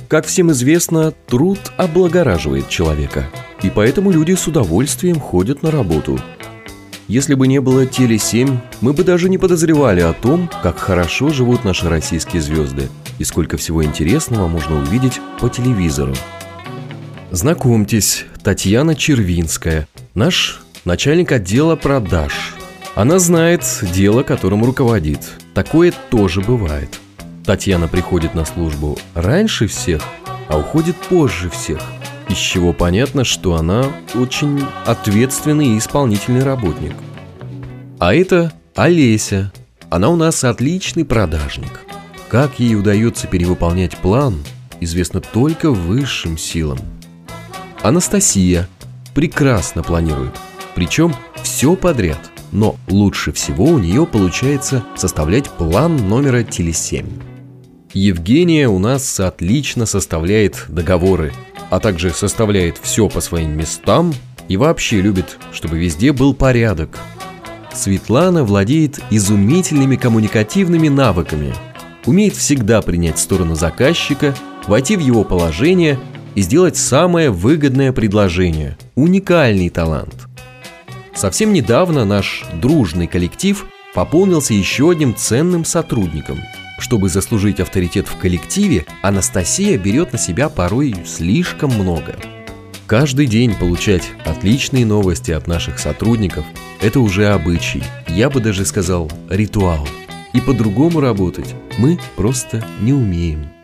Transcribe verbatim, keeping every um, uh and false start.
Как всем известно, труд облагораживает человека, и поэтому люди с удовольствием ходят на работу. Если бы не было Теле семь, мы бы даже не подозревали о том, как хорошо живут наши российские звезды и сколько всего интересного можно увидеть по телевизору. Знакомьтесь, Татьяна Червинская, наш начальник отдела продаж. Она знает дело, которым руководит. Такое тоже бывает. Татьяна приходит на службу раньше всех, а уходит позже всех, из чего понятно, что она очень ответственный и исполнительный работник. А это Олеся. Она у нас отличный продажник. Как ей удается перевыполнять план, известно только высшим силам. Анастасия прекрасно планирует, причем все подряд, но лучше всего у нее получается составлять план номера Теле семь. Евгения у нас отлично составляет договоры, а также составляет все по своим местам и вообще любит, чтобы везде был порядок. Светлана владеет изумительными коммуникативными навыками, умеет всегда принять сторону заказчика, войти в его положение и сделать самое выгодное предложение. Уникальный талант. Совсем недавно наш дружный коллектив пополнился еще одним ценным сотрудником. Чтобы заслужить авторитет в коллективе, Анастасия берет на себя порой слишком много. Каждый день получать отличные новости от наших сотрудников – это уже обычай, я бы даже сказал, ритуал. И по-другому работать мы просто не умеем.